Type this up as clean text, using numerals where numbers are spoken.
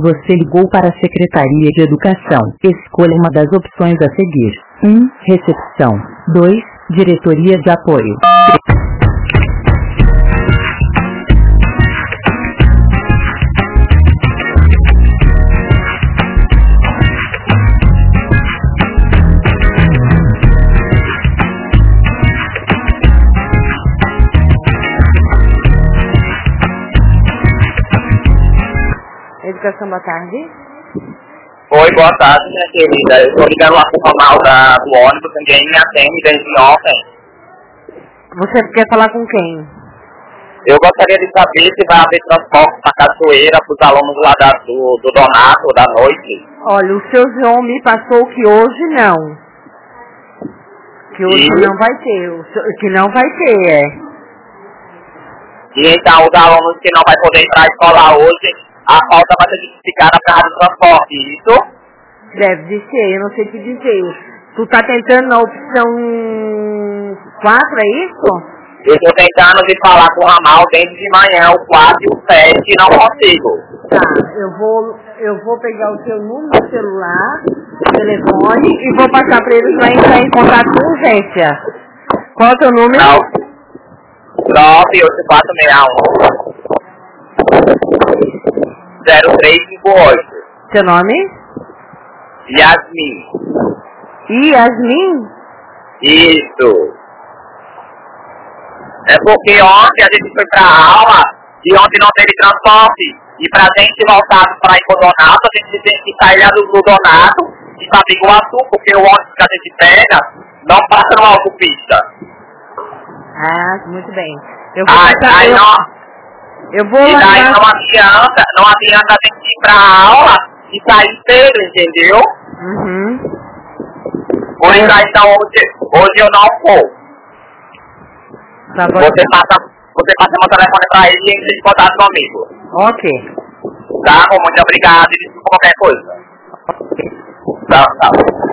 Você ligou para a Secretaria de Educação. Escolha uma das opções a seguir. 1. Recepção. 2. Diretoria de Apoio. Educação, boa tarde. Oi, boa tarde, minha querida. Eu estou ligando lá pro ramal do ônibus, ninguém me atende desde ontem. Você quer falar com quem? Eu gostaria de saber se vai haver transporte para Cachoeira, para os alunos lá do Donato, da noite. Olha, o seu João me passou que hoje não. Que hoje não vai ter. Que não vai ter, é. E então, os alunos que não vai poder entrar à escola hoje, a falta vai ser justificada para do transporte, isso? Deve de ser, eu não sei te dizer. Tu tá tentando na opção 4, é isso? Eu estou tentando de falar com o ramal desde de manhã, o 4 e o 7, e não consigo. Tá, eu vou pegar o seu número de celular, telefone, e vou passar para eles lá entrar em contato com urgência. Qual é o teu número? 98461 0358. Seu nome? Yasmin. Yasmin? Isso. É porque ontem a gente foi pra aula e ontem não teve transporte. E pra gente voltar pra ir pro Donato, a gente tem que sair lá do Donato e pra Biguaçu, porque o ônibus que a gente pega não passa numa autopista. Ah, muito bem. Eu vou E daí não adianta a gente ir pra aula e sair cedo, entendeu? Uhum. Por isso aí, então, hoje eu não vou. Tá bom. Você passa meu telefone pra ele e entra em contato comigo. Ok. Tá? Muito obrigado e desculpa qualquer coisa. Tchau, tchau.